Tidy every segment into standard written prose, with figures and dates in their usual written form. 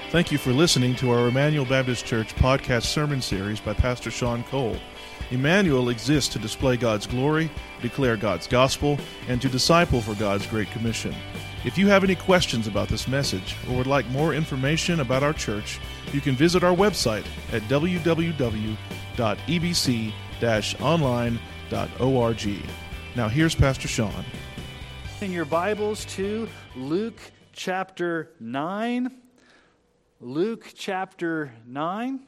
Thank you for listening to our Emmanuel Baptist Church podcast sermon series by Pastor Sean Cole. Emmanuel exists to display God's glory, declare God's gospel, and to disciple for God's Great Commission. If you have any questions about this message or would like more information about our church, you can visit our website at www.ebc-online.org. Now here's Pastor Sean. In your Bibles to Luke chapter 9. Luke chapter 9.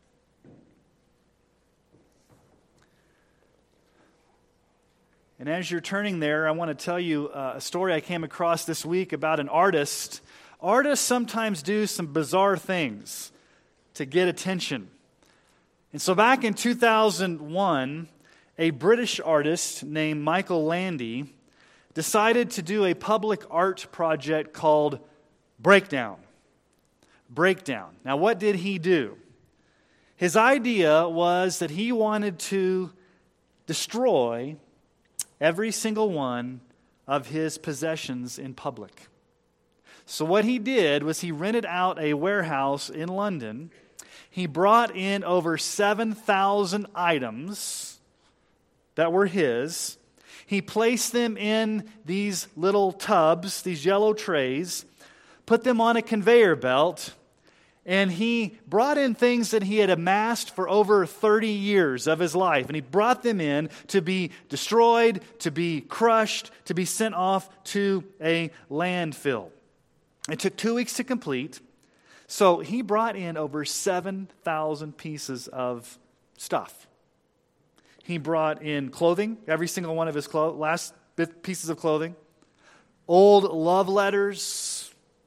And as you're turning there, I want to tell you a story I came across this week about an artist. Artists sometimes do some bizarre things to get attention. And so back in 2001, a British artist named Michael Landy decided to do a public art project called Breakdown. Breakdown. Now, what did he do? His idea was that he wanted to destroy every single one of his possessions in public. So what he did was he rented out a warehouse in London. He brought in over 7,000 items that were his. He placed them in these little tubs, these yellow trays, put them on a conveyor belt, and he brought in things that he had amassed for over 30 years of his life. And he brought them in to be destroyed, to be crushed, to be sent off to a landfill. It took 2 weeks to complete. So he brought in over 7,000 pieces of stuff. He brought in clothing, every single one of his last pieces of clothing, old love letters,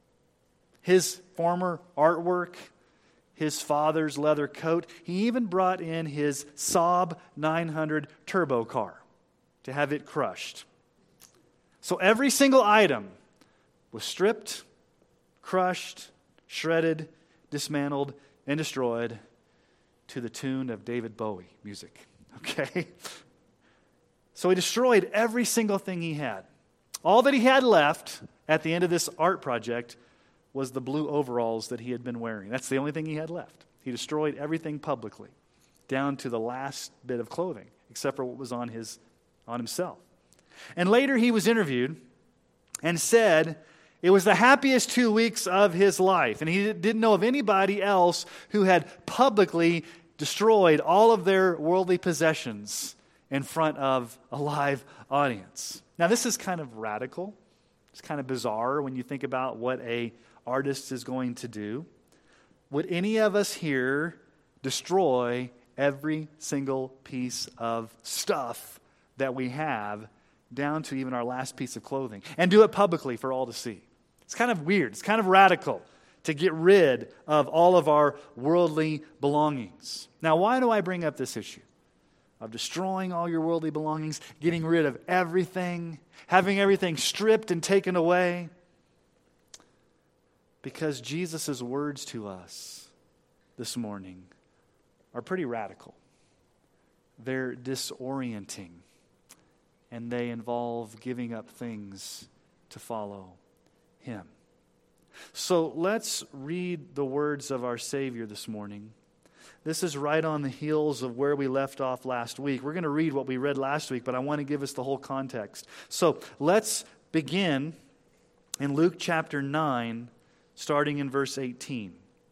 his former artwork, his father's leather coat. He even brought in his Saab 900 turbo car to have it crushed. So every single item was stripped, crushed, shredded, dismantled, and destroyed to the tune of David Bowie music. Okay? So he destroyed every single thing he had. All that he had left at the end of this art project was the blue overalls that he had been wearing. That's the only thing he had left. He destroyed everything publicly, down to the last bit of clothing, except for what was on himself. And later he was interviewed and said it was the happiest 2 weeks of his life. And he didn't know of anybody else who had publicly destroyed all of their worldly possessions in front of a live audience. Now this is kind of radical. It's kind of bizarre when you think about what a artist is going to do. Would any of us here destroy every single piece of stuff that we have, down to even our last piece of clothing, and do it publicly for all to see? It's kind of weird. It's kind of radical to get rid of all of our worldly belongings. Now, why do I bring up this issue of destroying all your worldly belongings, getting rid of everything, having everything stripped and taken away? Because Jesus' words to us this morning are pretty radical. They're disorienting, and they involve giving up things to follow Him. So let's read the words of our Savior this morning. This is right on the heels of where we left off last week. We're going to read what we read last week, but I want to give us the whole context. So let's begin in Luke chapter 9, starting in verse 18.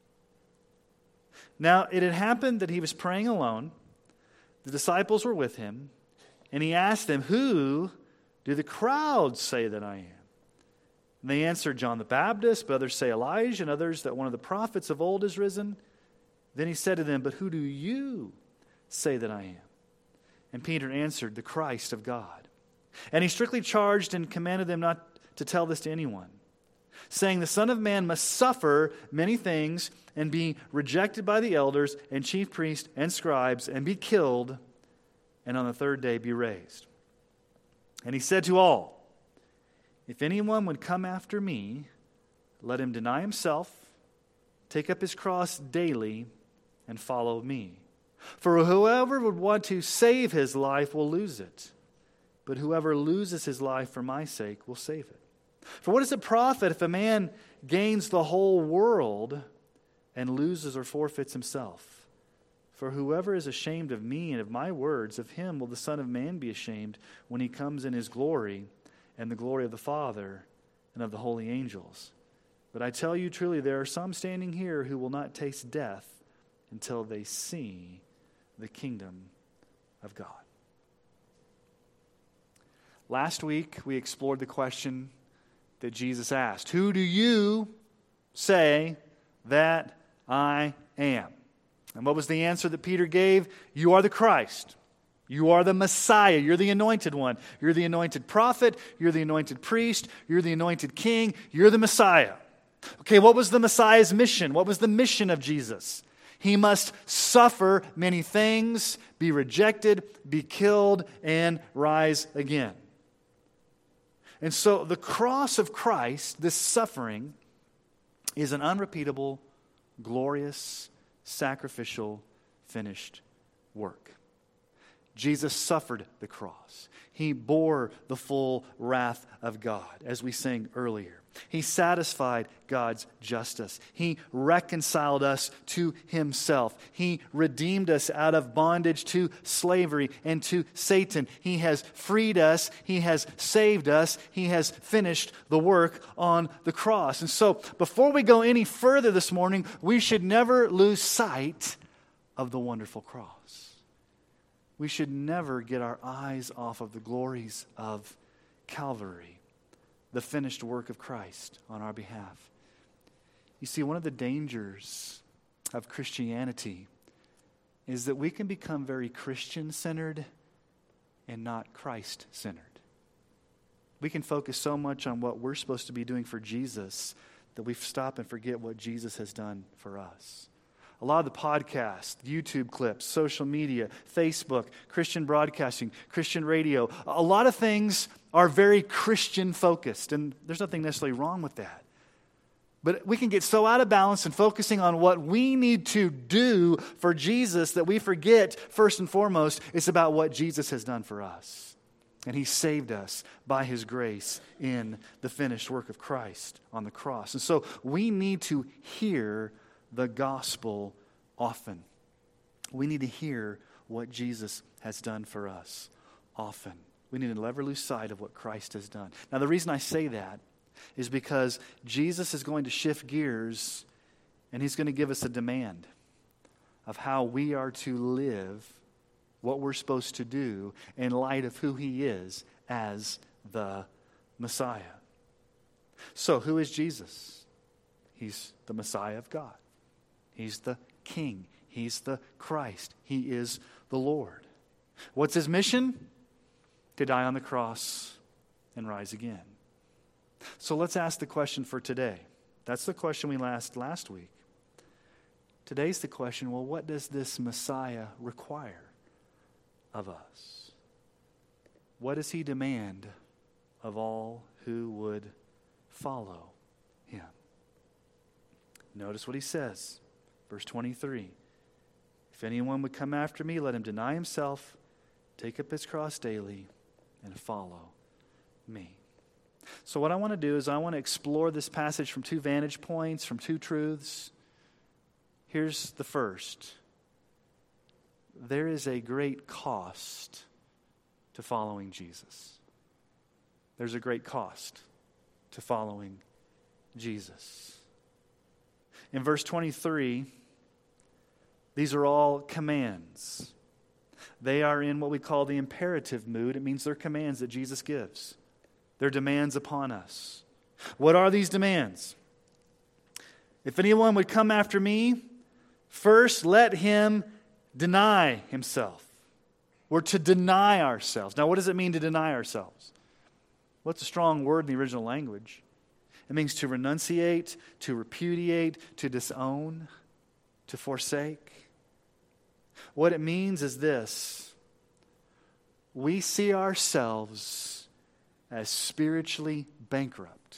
Now, it had happened that he was praying alone. The disciples were with him, and he asked them, "Who do the crowds say that I am?" And they answered, "John the Baptist, but others say Elijah, and others that one of the prophets of old is risen." Then he said to them, "But who do you say that I am?" And Peter answered, "The Christ of God." And he strictly charged and commanded them not to tell this to anyone, saying, "The Son of Man must suffer many things and be rejected by the elders and chief priests and scribes and be killed, and on the third day be raised." And he said to all, "If anyone would come after me, let him deny himself, take up his cross daily, and follow me. For whoever would want to save his life will lose it, but whoever loses his life for my sake will save it. For what does it profit if a man gains the whole world and loses or forfeits himself. For whoever is ashamed of me and of my words, of him will the Son of Man be ashamed when he comes in his glory and the glory of the Father and of the holy angels. But I tell you truly, there are some standing here who will not taste death until they see the kingdom of God. Last week, we explored the question that Jesus asked. Who do you say that I am? And what was the answer that Peter gave? You are the Christ. You are the Messiah. You're the anointed one. You're the anointed prophet. You're the anointed priest. You're the anointed king. You're the Messiah. Okay, what was the Messiah's mission? What was the mission of Jesus? He must suffer many things, be rejected, be killed, and rise again. And so the cross of Christ, this suffering, is an unrepeatable, glorious, sacrificial, finished work. Jesus suffered the cross. He bore the full wrath of God, as we sang earlier. He satisfied God's justice. He reconciled us to himself. He redeemed us out of bondage to slavery and to Satan. He has freed us. He has saved us. He has finished the work on the cross. And so, before we go any further this morning, we should never lose sight of the wonderful cross. We should never get our eyes off of the glories of Calvary, the finished work of Christ on our behalf. You see, one of the dangers of Christianity is that we can become very Christian-centered and not Christ-centered. We can focus so much on what we're supposed to be doing for Jesus that we stop and forget what Jesus has done for us. A lot of the podcasts, YouTube clips, social media, Facebook, Christian broadcasting, Christian radio, a lot of things are very Christian-focused, and there's nothing necessarily wrong with that. But we can get so out of balance and focusing on what we need to do for Jesus that we forget, first and foremost, it's about what Jesus has done for us. And he saved us by his grace in the finished work of Christ on the cross. And so we need to hear the gospel often. We need to hear what Jesus has done for us often. We need to never lose sight of what Christ has done. Now, the reason I say that is because Jesus is going to shift gears and he's going to give us a demand of how we are to live, what we're supposed to do in light of who he is as the Messiah. So, who is Jesus? He's the Messiah of God. He's the King. He's the Christ. He is the Lord. What's his mission? To die on the cross and rise again. So let's ask the question for today. That's the question we asked last week. Today's the question, well, what does this Messiah require of us? What does he demand of all who would follow him? Notice what he says. Verse 23, if anyone would come after me, let him deny himself, take up his cross daily, and follow me. So what I want to do is I want to explore this passage from two vantage points, from two truths. Here's the first. There is a great cost to following Jesus. There's a great cost to following Jesus. In verse 23, these are all commands. They are in what we call the imperative mood. It means they're commands that Jesus gives. They're demands upon us. What are these demands? If anyone would come after me, first let him deny himself. We're to deny ourselves. Now, what does it mean to deny ourselves? Well, it's a strong word in the original language. It means to renunciate, to repudiate, to disown, to forsake. What it means is this. We see ourselves as spiritually bankrupt.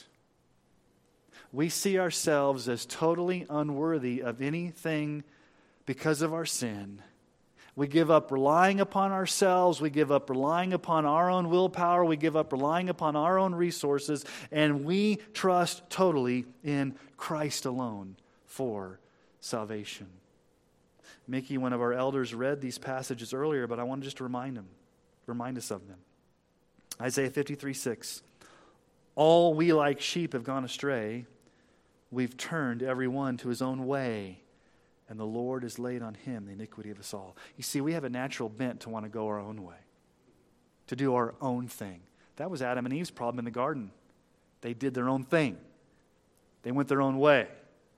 We see ourselves as totally unworthy of anything because of our sin. We give up relying upon ourselves. We give up relying upon our own willpower. We give up relying upon our own resources. And we trust totally in Christ alone for salvation. Mickey, one of our elders, read these passages earlier, but I want to just remind us of them. Isaiah 53:6. All we like sheep have gone astray. We've turned every one to his own way, and the Lord has laid on him the iniquity of us all. You see, we have a natural bent to want to go our own way, to do our own thing. That was Adam and Eve's problem in the garden. They did their own thing. They went their own way.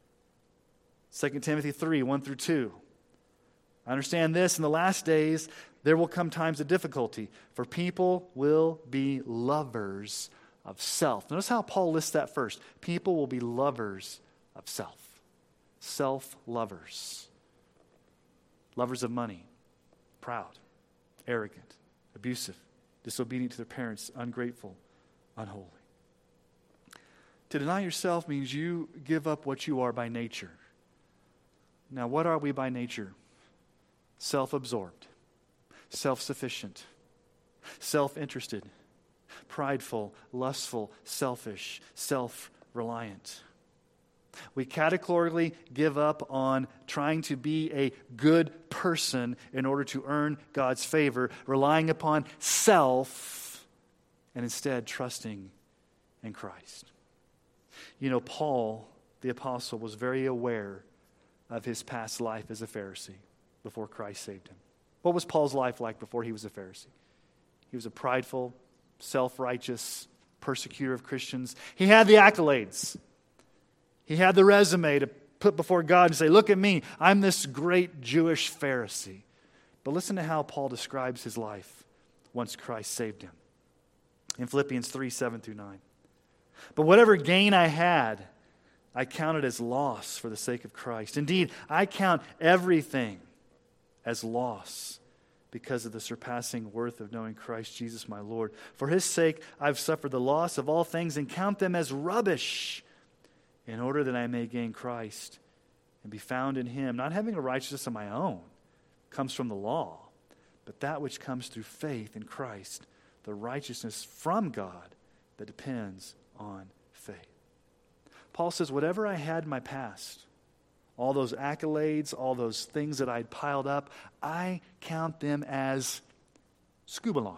2 Timothy 3:1-2. I understand this, in the last days there will come times of difficulty, for people will be lovers of self. Notice how Paul lists that first. People will be lovers of self. Self-lovers. Lovers of money. Proud. Arrogant. Abusive. Disobedient to their parents. Ungrateful. Unholy. To deny yourself means you give up what you are by nature. Now, what are we by nature? Self-absorbed. Self-sufficient. Self-interested. Prideful, lustful, selfish, self-reliant. We categorically give up on trying to be a good person in order to earn God's favor, relying upon self, and instead trusting in Christ. You know, Paul, the apostle, was very aware of his past life as a Pharisee before Christ saved him. What was Paul's life like before he was a Pharisee? He was a prideful, self-righteous persecutor of Christians. He had the accolades. He had the resume to put before God and say, look at me, I'm this great Jewish Pharisee. But listen to how Paul describes his life once Christ saved him. In Philippians 3:7-9. But whatever gain I had, I counted as loss for the sake of Christ. Indeed, I count everything as loss because of the surpassing worth of knowing Christ Jesus my Lord. For his sake, I've suffered the loss of all things and count them as rubbish, in order that I may gain Christ and be found in him, not having a righteousness of my own, comes from the law, but that which comes through faith in Christ, the righteousness from God that depends on faith. Paul says, whatever I had in my past, all those accolades, all those things that I'd piled up, I count them as skubalon.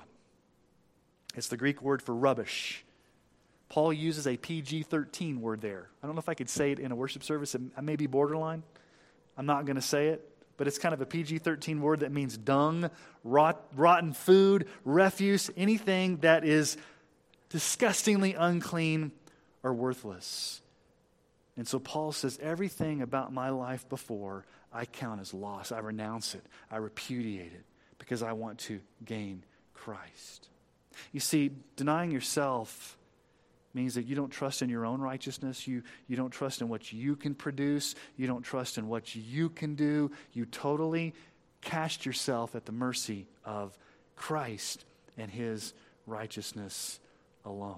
It's the Greek word for rubbish. Paul uses a PG-13 word there. I don't know if I could say it in a worship service. It may be borderline. I'm not going to say it, but it's kind of a PG-13 word that means dung, rotten food, refuse, anything that is disgustingly unclean or worthless. And so Paul says, everything about my life before, I count as loss. I renounce it. I repudiate it because I want to gain Christ. You see, denying yourself means that you don't trust in your own righteousness. You don't trust in what you can produce. You don't trust in what you can do. You totally cast yourself at the mercy of Christ and his righteousness alone.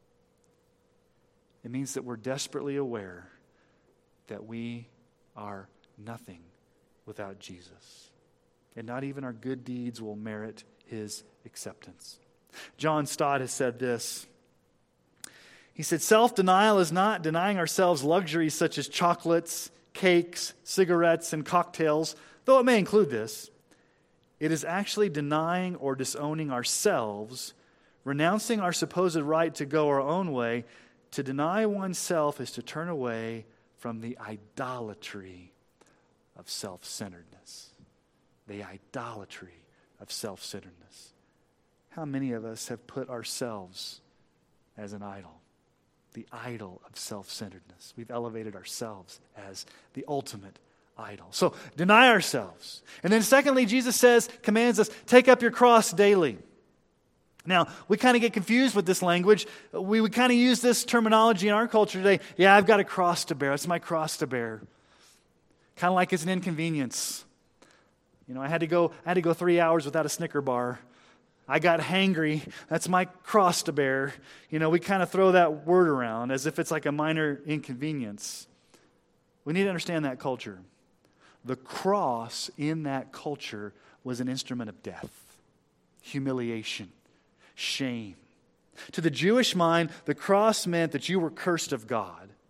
It means that we're desperately aware that we are nothing without Jesus. And not even our good deeds will merit his acceptance. John Stott has said this. He said, self-denial is not denying ourselves luxuries such as chocolates, cakes, cigarettes, and cocktails, though it may include this. It is actually denying or disowning ourselves, renouncing our supposed right to go our own way. To deny oneself is to turn away from the idolatry of self-centeredness. The idolatry of self-centeredness. How many of us have put ourselves as an idol? The idol of self-centeredness. We've elevated ourselves as the ultimate idol. So deny ourselves. And then secondly, Jesus commands us, take up your cross daily. Now, we kind of get confused with this language. We would kind of use this terminology in our culture today. Yeah, I've got a cross to bear. It's my cross to bear. Kind of like it's an inconvenience. You know, I had to go 3 hours without a Snicker bar. I got hangry. That's my cross to bear. You know, we kind of throw that word around as if it's like a minor inconvenience. We need to understand that culture. The cross in that culture was an instrument of death, humiliation, shame. To the Jewish mind, the cross meant that you were cursed of God.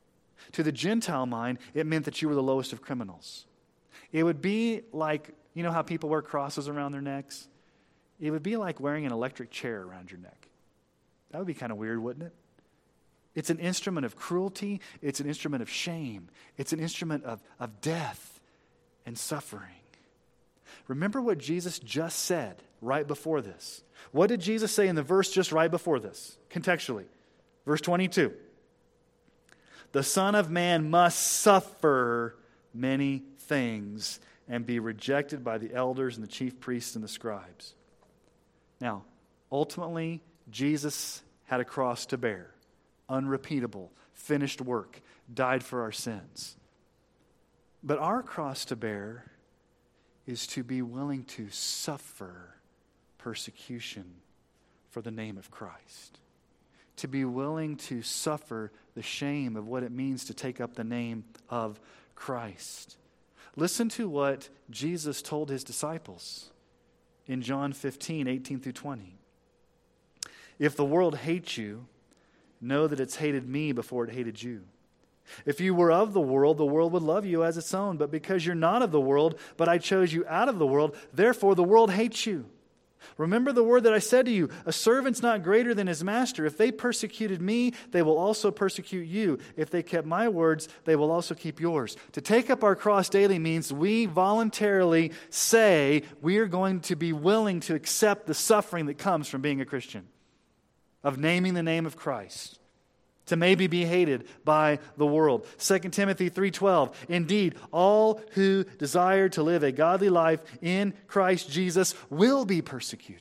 To the Gentile mind, it meant that you were the lowest of criminals. It would be like, you know how people wear crosses around their necks? It would be like wearing an electric chair around your neck. That would be kind of weird, wouldn't it? It's an instrument of cruelty. It's an instrument of shame. It's an instrument of death and suffering. Remember what Jesus just said right before this. What did Jesus say in the verse just right before this, contextually? Verse 22. The Son of Man must suffer many things and be rejected by the elders and the chief priests and the scribes. Now, ultimately, Jesus had a cross to bear. Unrepeatable, finished work, died for our sins. But our cross to bear is to be willing to suffer persecution for the name of Christ. To be willing to suffer the shame of what it means to take up the name of Christ. Listen to what Jesus told his disciples in John 15, 18 through 20. If the world hates you, know that it's hated me before it hated you. If you were of the world would love you as its own. But because you're not of the world, but I chose you out of the world, therefore the world hates you. Remember the word that I said to you, a servant's not greater than his master. If they persecuted me, they will also persecute you. If they kept my words, they will also keep yours. To take up our cross daily means we voluntarily say we are going to be willing to accept the suffering that comes from being a Christian, of naming the name of Christ, to maybe be hated by the world. 2 Timothy 3:12, indeed, all who desire to live a godly life in Christ Jesus will be persecuted.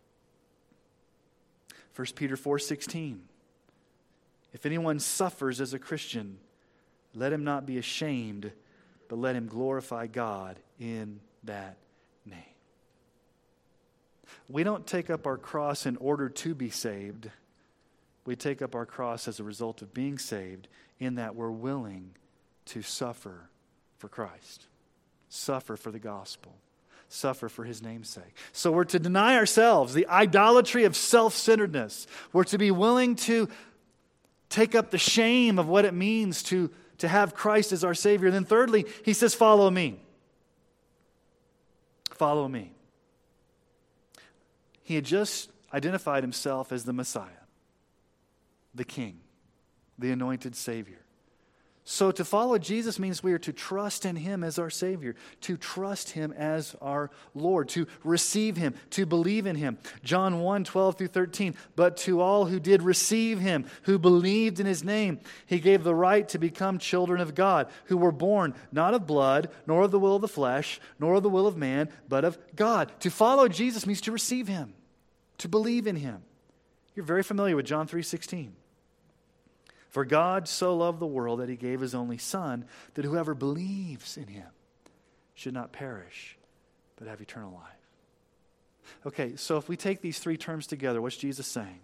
1 Peter 4:16, if anyone suffers as a Christian, let him not be ashamed, but let him glorify God in that name. We don't take up our cross in order to be saved. We take up our cross as a result of being saved, in that we're willing to suffer for Christ, suffer for the gospel, suffer for his name's sake. So we're to deny ourselves, the idolatry of self-centeredness. We're to be willing to take up the shame of what it means to have Christ as our Savior. And then thirdly, he says, follow me. Follow me. He had just identified himself as the Messiah, the King, the anointed Savior. So to follow Jesus means we are to trust in him as our Savior, to trust him as our Lord, to receive him, to believe in him. John 1:12 through 13, but to all who did receive him, who believed in his name, he gave the right to become children of God, who were born not of blood, nor of the will of the flesh, nor of the will of man, but of God. To follow Jesus means to receive him, to believe in him. You're very familiar with John 3:16. For God so loved the world that he gave his only Son, that whoever believes in him should not perish, but have eternal life. Okay, so if we take these three terms together, what's Jesus saying?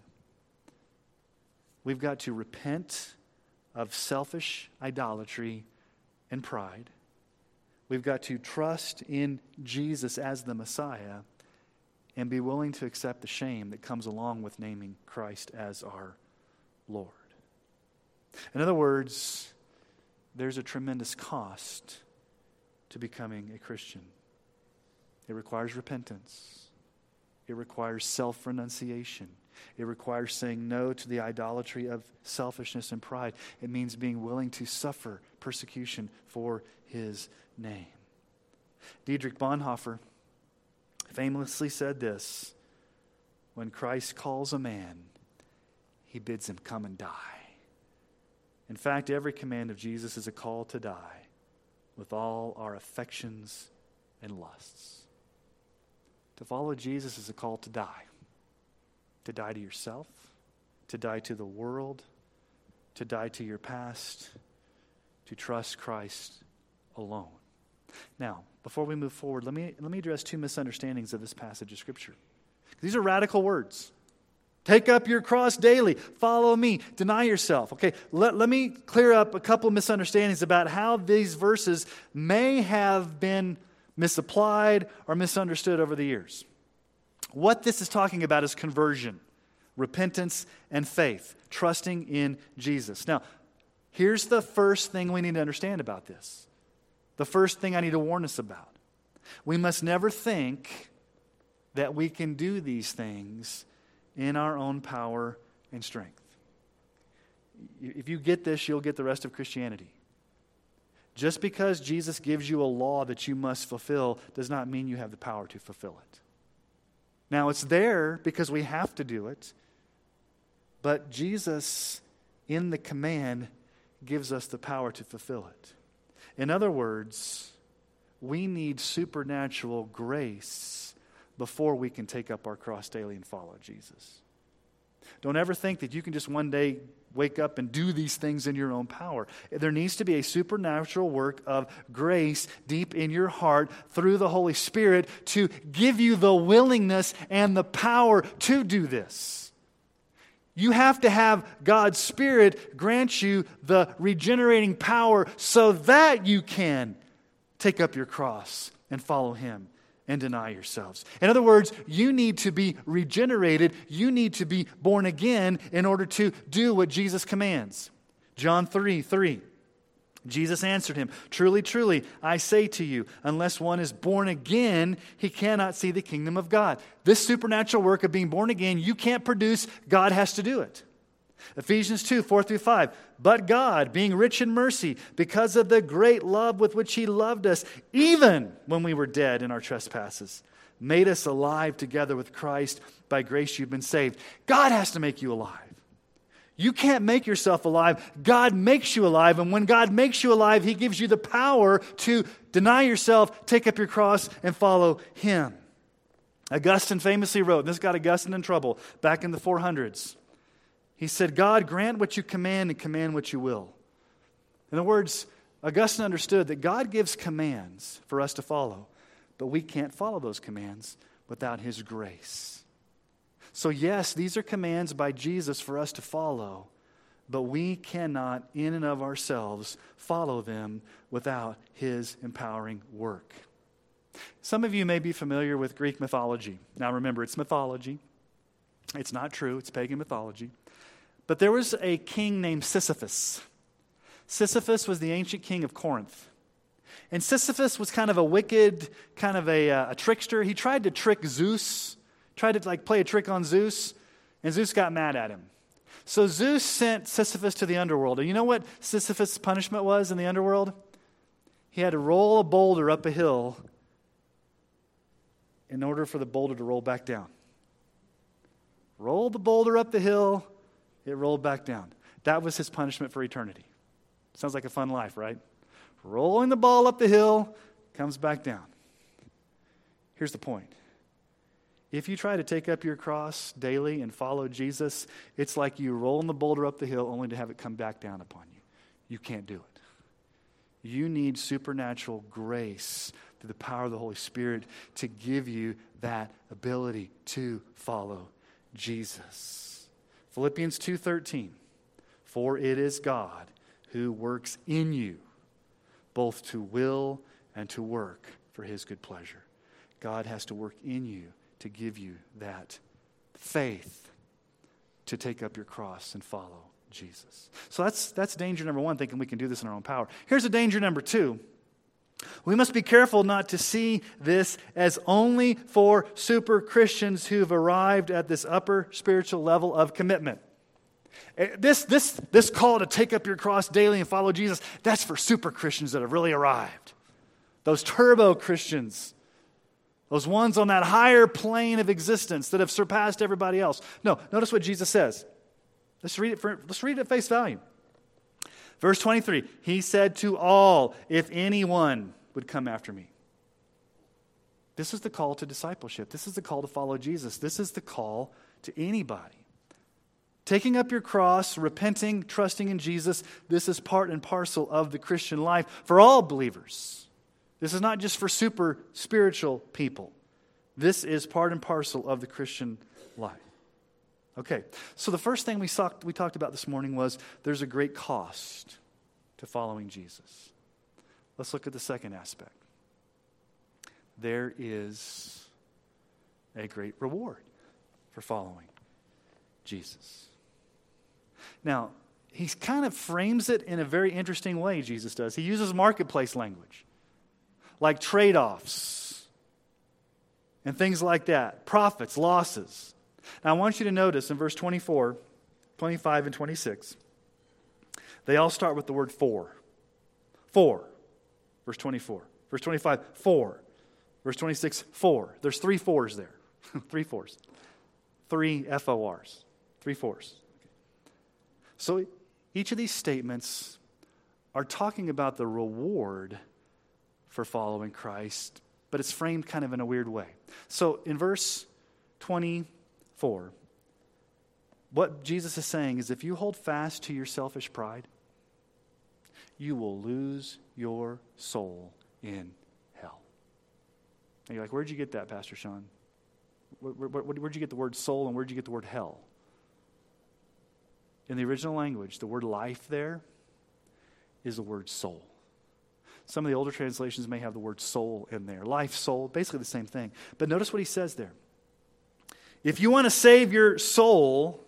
We've got to repent of selfish idolatry and pride. We've got to trust in Jesus as the Messiah and be willing to accept the shame that comes along with naming Christ as our Lord. In other words, there's a tremendous cost to becoming a Christian. It requires repentance. It requires self-renunciation. It requires saying no to the idolatry of selfishness and pride. It means being willing to suffer persecution for his name. Dietrich Bonhoeffer famously said this: when Christ calls a man, he bids him come and die. In fact, every command of Jesus is a call to die with all our affections and lusts. To follow Jesus is a call to die. To die to yourself, to die to the world, to die to your past, to trust Christ alone. Now, before we move forward, let me address two misunderstandings of this passage of Scripture. These are radical words. Take up your cross daily. Follow me. Deny yourself. Okay, let me clear up a couple of misunderstandings about how these verses may have been misapplied or misunderstood over the years. What this is talking about is conversion, repentance, and faith, trusting in Jesus. Now, Here's the first thing we need to understand about this. The first thing I need to warn us about. We must never think that we can do these things in our own power and strength. If you get this, you'll get the rest of Christianity. Just because Jesus gives you a law that you must fulfill does not mean you have the power to fulfill it. Now, it's there because we have to do it, but Jesus, in the command, gives us the power to fulfill it. In other words, we need supernatural grace before we can take up our cross daily and follow Jesus. Don't ever think that you can just one day wake up and do these things in your own power. There needs to be a supernatural work of grace deep in your heart through the Holy Spirit to give you the willingness and the power to do this. You have to have God's Spirit grant you the regenerating power so that you can take up your cross and follow Him and deny yourselves. In other words, you need to be regenerated. You need to be born again in order to do what Jesus commands. John 3:3. Jesus answered him, "Truly, truly, I say to you, unless one is born again, he cannot see the kingdom of God." This supernatural work of being born again, you can't produce. God has to do it. Ephesians 2:4-5. But God, being rich in mercy, because of the great love with which He loved us, even when we were dead in our trespasses, made us alive together with Christ. By grace you've been saved. God has to make you alive. You can't make yourself alive. God makes you alive. And when God makes you alive, He gives you the power to deny yourself, take up your cross, and follow Him. Augustine famously wrote, and this got Augustine in trouble back in the 400s. He said, "God, grant what you command and command what you will." In other words, Augustine understood that God gives commands for us to follow, but we can't follow those commands without His grace. So yes, these are commands by Jesus for us to follow, but we cannot in and of ourselves follow them without His empowering work. Some of you may be familiar with Greek mythology. Now remember, it's mythology. It's not true. It's pagan mythology. But there was a king named Sisyphus. Sisyphus was the ancient king of Corinth. And Sisyphus was kind of a wicked, kind of a trickster. He tried to trick Zeus, tried to play a trick on Zeus, and Zeus got mad at him. So Zeus sent Sisyphus to the underworld. And you know what Sisyphus' punishment was in the underworld? He had to roll a boulder up a hill in order for the boulder to roll back down. Roll the boulder up the hill, it rolled back down. That was his punishment for eternity. Sounds like a fun life, right? Rolling the ball up the hill, comes back down. Here's the point. If you try to take up your cross daily and follow Jesus, it's like you rolling the boulder up the hill only to have it come back down upon you. You can't do it. You need supernatural grace through the power of the Holy Spirit to give you that ability to follow Jesus. Philippians 2:13, "For it is God who works in you, both to will and to work for His good pleasure." God has to work in you to give you that faith to take up your cross and follow Jesus. So that's danger number one, thinking we can do this in our own power. Here's a danger number two. We must be careful not to see this as only for super Christians who've arrived at this upper spiritual level of commitment. This call to take up your cross daily and follow Jesus, that's for super Christians that have really arrived. Those turbo Christians. Those ones on that higher plane of existence that have surpassed everybody else. No, notice what Jesus says. Let's read it at face value. Verse 23, He said to all, "If anyone would come after me." This is the call to discipleship. This is the call to follow Jesus. This is the call to anybody. Taking up your cross, repenting, trusting in Jesus, this is part and parcel of the Christian life for all believers. This is not just for super spiritual people. This is part and parcel of the Christian life. Okay, so the first thing we talked about this morning was there's a great cost to following Jesus. Let's look at the second aspect. There is a great reward for following Jesus. Now, he kind of frames it in a very interesting way, Jesus does. He uses marketplace language, like trade-offs and things like that, profits, losses. Now, I want you to notice in verse 24, 25, and 26, they all start with the word for. For, verse 24. Verse 25, for. Verse 26, for. There's 3 fours there. 3 fours. 3 F-O-Rs. 3 fours. So each of these statements are talking about the reward for following Christ, but it's framed kind of in a weird way. So in verse 24, what Jesus is saying is if you hold fast to your selfish pride, you will lose your soul in hell. And you're like, where'd you get that, Pastor Sean? Where'd you get the word soul and where'd you get the word hell? In the original language, the word life there is the word soul. Some of the older translations may have the word soul in there. Life, soul, basically the same thing. But notice what he says there. If you want to save your soul,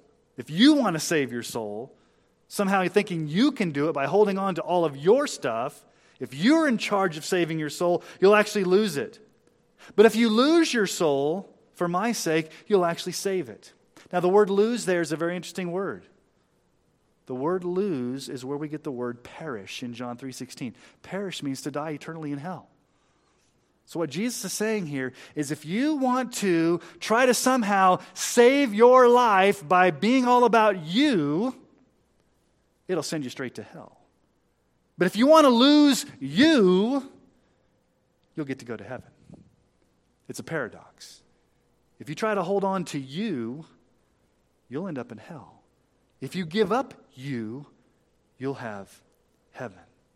somehow you're thinking you can do it by holding on to all of your stuff, if you're in charge of saving your soul, you'll actually lose it. But if you lose your soul, for my sake, you'll actually save it. Now, the word lose there is a very interesting word. The word lose is where we get the word perish in John 3:16. Perish means to die eternally in hell. So what Jesus is saying here is if you want to try to somehow save your life by being all about you, it'll send you straight to hell. But if you want to lose you, you'll get to go to heaven. It's a paradox. If you try to hold on to you, you'll end up in hell. If you give up you, you'll have heaven.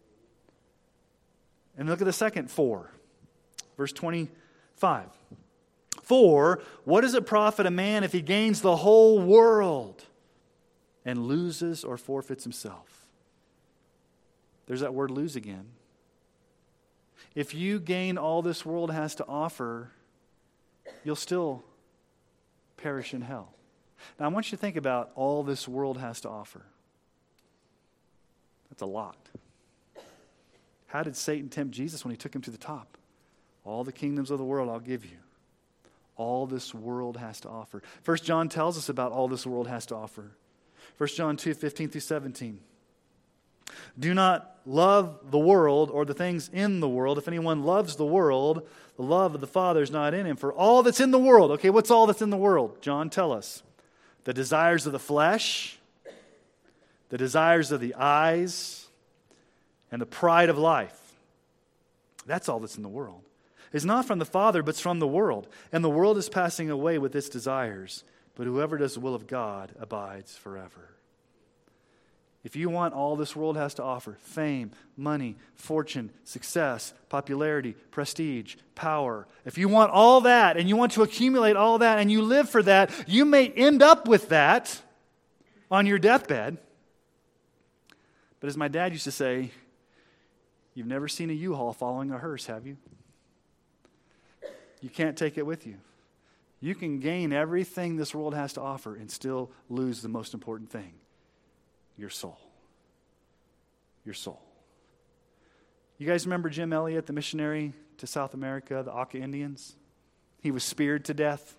And look at the second for. Verse 25. For what does it profit a man if he gains the whole world and loses or forfeits himself? There's that word lose again. If you gain all this world has to offer, you'll still perish in hell. Now I want you to think about all this world has to offer. That's a lot. How did Satan tempt Jesus when he took him to the top? All the kingdoms of the world I'll give you. All this world has to offer. 1 John tells us about all this world has to offer. 1 John 2:15 through 17. Do not love the world or the things in the world. If anyone loves the world, the love of the Father is not in him. For all that's in the world, okay, what's all that's in the world? John, tell us. The desires of the flesh, the desires of the eyes, and the pride of life. That's all that's in the world. It's not from the Father, but it's from the world. And the world is passing away with its desires, but whoever does the will of God abides forever. If you want all this world has to offer, fame, money, fortune, success, popularity, prestige, power, if you want all that and you want to accumulate all that and you live for that, you may end up with that on your deathbed. But as my dad used to say, you've never seen a U-Haul following a hearse, have you? You can't take it with you. You can gain everything this world has to offer and still lose the most important thing. Your soul. Your soul. You guys remember Jim Elliot, the missionary to South America, the Auca Indians? He was speared to death.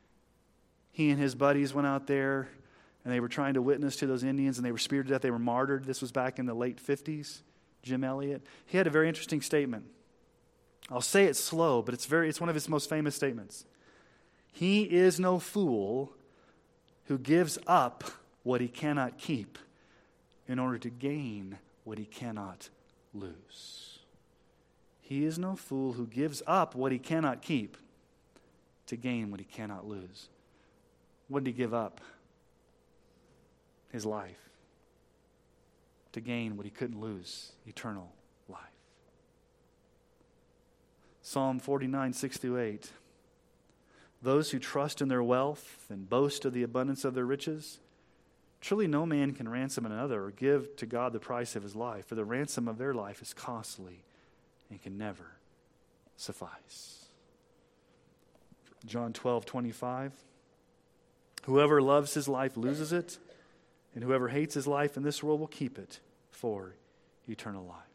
He and his buddies went out there and they were trying to witness to those Indians and they were speared to death. They were martyred. This was back in the late 50s. Jim Elliot. He had a very interesting statement. I'll say it slow, but it's one of his most famous statements. He is no fool who gives up what he cannot keep in order to gain what he cannot lose. He is no fool who gives up what he cannot keep to gain what he cannot lose. What did he give up? His life. To gain what he couldn't lose, eternal life. Psalm 49, 6-8. Those who trust in their wealth and boast of the abundance of their riches, truly no man can ransom another or give to God the price of his life, for the ransom of their life is costly and can never suffice. John 12:25. Whoever loves his life loses it, And whoever hates his life in this world will keep it for eternal life.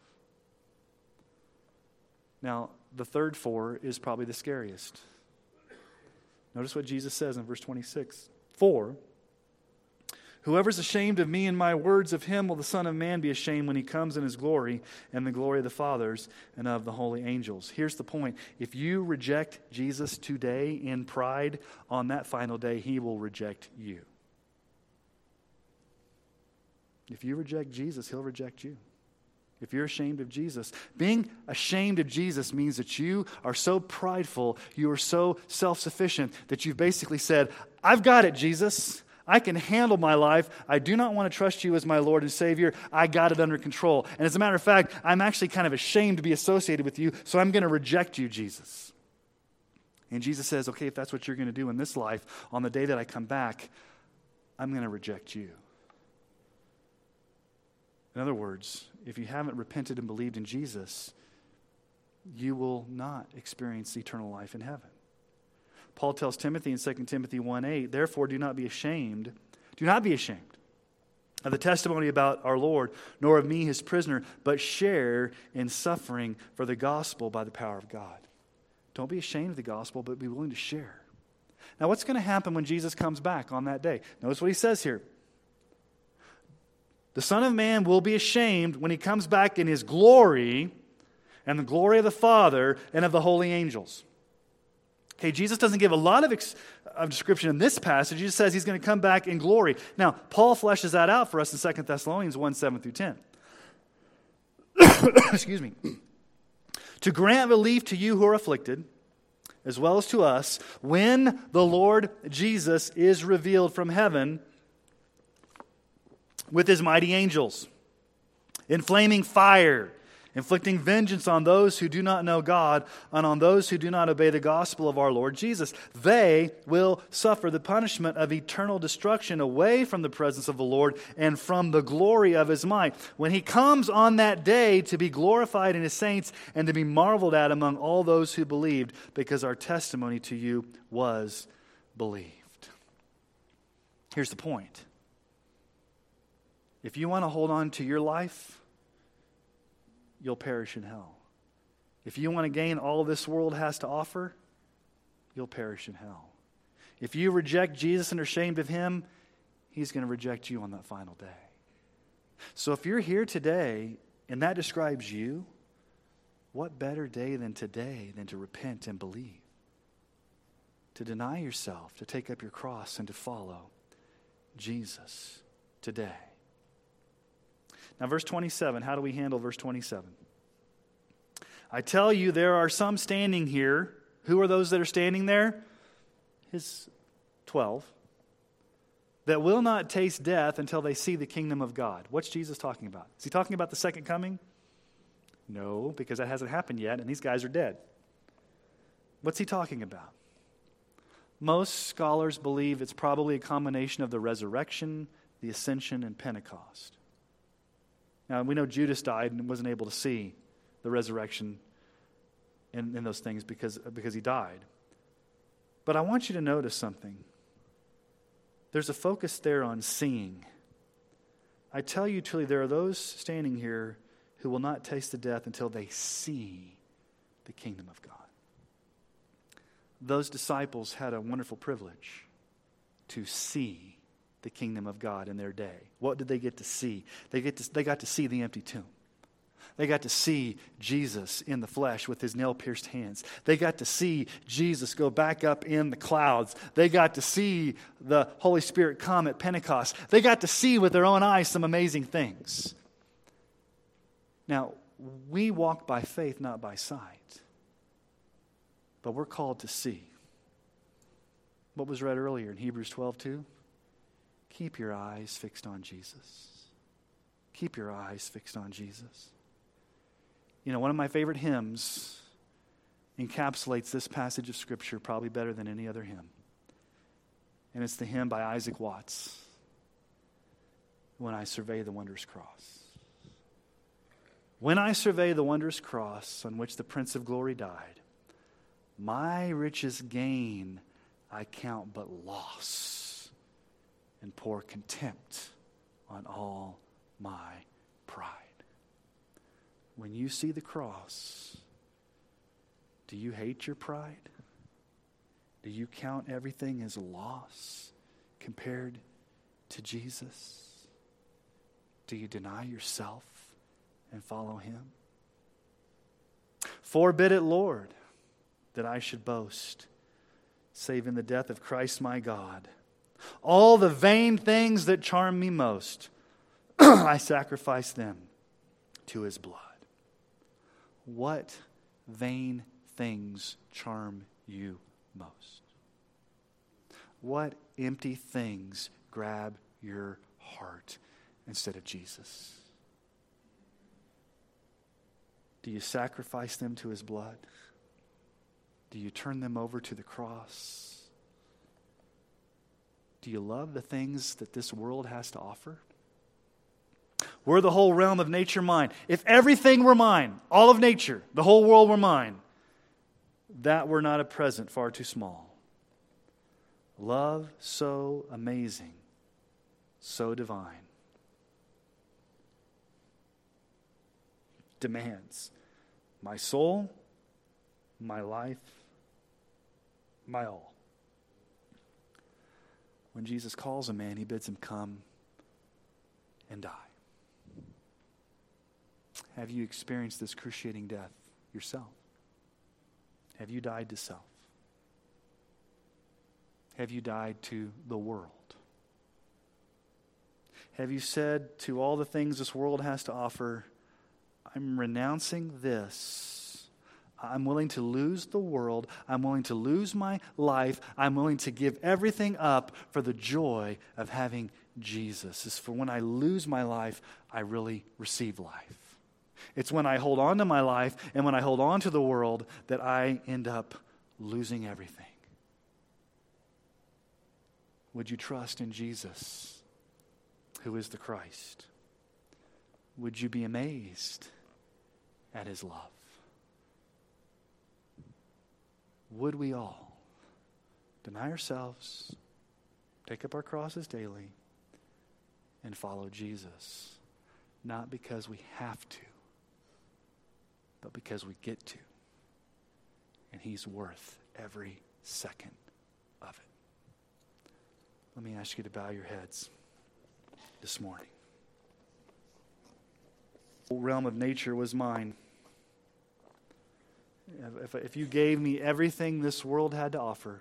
Now, the third for is probably the scariest. Notice what Jesus says in verse 26. For whoever's ashamed of me and my words, of him will the Son of Man be ashamed when he comes in his glory and the glory of the fathers and of the holy angels. Here's the point. If you reject Jesus today in pride, on that final day, he will reject you. If you reject Jesus, he'll reject you. If you're ashamed of Jesus, being ashamed of Jesus means that you are so prideful, you are so self-sufficient that you've basically said, I've got it, Jesus. I can handle my life. I do not want to trust you as my Lord and Savior. I got it under control. And as a matter of fact, I'm actually kind of ashamed to be associated with you, so I'm going to reject you, Jesus. And Jesus says, okay, if that's what you're going to do in this life, on the day that I come back, I'm going to reject you. In other words, if you haven't repented and believed in Jesus, you will not experience eternal life in heaven. Paul tells Timothy in 2 Timothy 1:8, therefore do not be ashamed of the testimony about our Lord, nor of me his prisoner, but share in suffering for the gospel by the power of God. Don't be ashamed of the gospel, but be willing to share. Now what's going to happen when Jesus comes back on that day? Notice what he says here. The Son of Man will be ashamed when he comes back in his glory and the glory of the Father and of the holy angels. Okay, Jesus doesn't give a lot of description in this passage. He just says he's going to come back in glory. Now, Paul fleshes that out for us in 2 Thessalonians 1:7-10. Excuse me. To grant relief to you who are afflicted, as well as to us, when the Lord Jesus is revealed from heaven with his mighty angels, in flaming fire, inflicting vengeance on those who do not know God and on those who do not obey the gospel of our Lord Jesus. They will suffer the punishment of eternal destruction away from the presence of the Lord and from the glory of his might, when he comes on that day to be glorified in his saints and to be marveled at among all those who believed, because our testimony to you was believed. Here's the point. If you want to hold on to your life, you'll perish in hell. If you want to gain all this world has to offer, you'll perish in hell. If you reject Jesus and are ashamed of him, he's going to reject you on that final day. So if you're here today and that describes you, what better day than today than to repent and believe? To deny yourself, to take up your cross and to follow Jesus today. Now, verse 27, how do we handle verse 27? I tell you, there are some standing here. Who are those that are standing there? His 12. That will not taste death until they see the kingdom of God. What's Jesus talking about? Is he talking about the second coming? No, because that hasn't happened yet, and these guys are dead. What's he talking about? Most scholars believe it's probably a combination of the resurrection, the ascension, and Pentecost. Now, we know Judas died and wasn't able to see the resurrection in those things because he died. But I want you to notice something. There's a focus there on seeing. I tell you truly, there are those standing here who will not taste the death until they see the kingdom of God. Those disciples had a wonderful privilege to see the kingdom of God in their day. What did they get to see? They got to see the empty tomb. They got to see Jesus in the flesh with his nail-pierced hands. They got to see Jesus go back up in the clouds. They got to see the Holy Spirit come at Pentecost. They got to see with their own eyes some amazing things. Now, we walk by faith, not by sight. But we're called to see. What was read earlier in Hebrews 12:2? Keep your eyes fixed on Jesus. Keep your eyes fixed on Jesus. You know, one of my favorite hymns encapsulates this passage of Scripture probably better than any other hymn. And it's the hymn by Isaac Watts, When I Survey the Wondrous Cross. When I survey the wondrous cross on which the Prince of Glory died, my richest gain I count but loss, and pour contempt on all my pride. When you see the cross, do you hate your pride? Do you count everything as a loss compared to Jesus? Do you deny yourself and follow him? Forbid it, Lord, that I should boast, save in the death of Christ my God. All the vain things that charm me most, I sacrifice them to his blood. What vain things charm you most? What empty things grab your heart instead of Jesus? Do you sacrifice them to his blood? Do you turn them over to the cross? Do you love the things that this world has to offer? Were the whole realm of nature mine? If everything were mine, all of nature, the whole world were mine, that were not a present far too small. Love so amazing, so divine, demands my soul, my life, my all. When Jesus calls a man, he bids him come and die. Have you experienced this cruciating death yourself? Have you died to self? Have you died to the world? Have you said to all the things this world has to offer, I'm renouncing this. I'm willing to lose the world. I'm willing to lose my life. I'm willing to give everything up for the joy of having Jesus. It's for when I lose my life, I really receive life. It's when I hold on to my life and when I hold on to the world that I end up losing everything. Would you trust in Jesus, who is the Christ? Would you be amazed at his love? Would we all deny ourselves, take up our crosses daily, and follow Jesus? Not because we have to, but because we get to. And he's worth every second of it. Let me ask you to bow your heads this morning. The whole realm of nature was mine. If you gave me everything this world had to offer,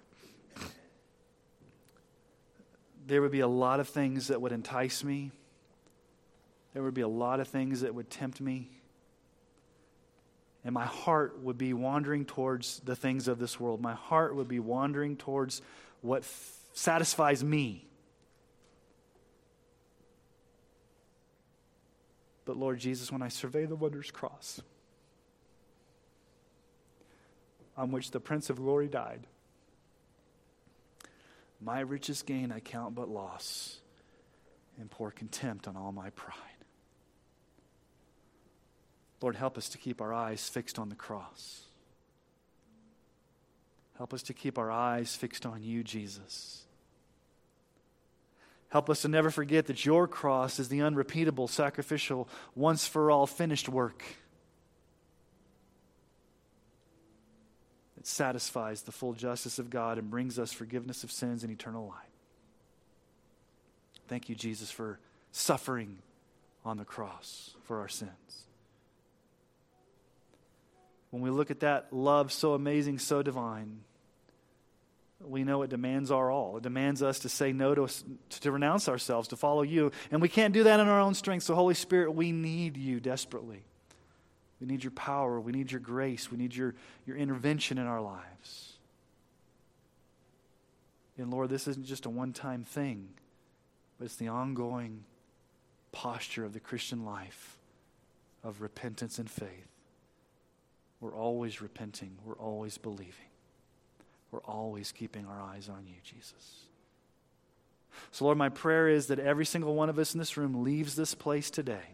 there would be a lot of things that would entice me. There would be a lot of things that would tempt me. And my heart would be wandering towards the things of this world. My heart would be wandering towards what satisfies me. But Lord Jesus, when I survey the wondrous cross on which the Prince of Glory died, my richest gain I count but loss and pour contempt on all my pride. Lord, help us to keep our eyes fixed on the cross. Help us to keep our eyes fixed on you, Jesus. Help us to never forget that your cross is the unrepeatable, sacrificial, once-for-all finished work. It satisfies the full justice of God and brings us forgiveness of sins and eternal life. Thank you, Jesus, for suffering on the cross for our sins. When we look at that love so amazing, so divine, we know it demands our all. It demands us to say no to us, to renounce ourselves, to follow you. And we can't do that in our own strength. So Holy Spirit, we need you desperately. We need your power. We need your grace. We need your intervention in our lives. And Lord, this isn't just a one-time thing, but it's the ongoing posture of the Christian life of repentance and faith. We're always repenting. We're always believing. We're always keeping our eyes on you, Jesus. So, Lord, my prayer is that every single one of us in this room leaves this place today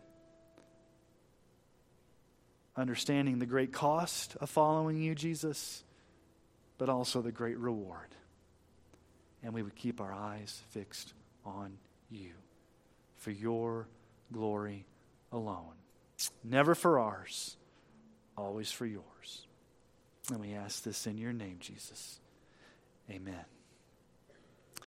understanding the great cost of following you, Jesus, but also the great reward. And we would keep our eyes fixed on you for your glory alone. Never for ours, always for yours. And we ask this in your name, Jesus. Amen.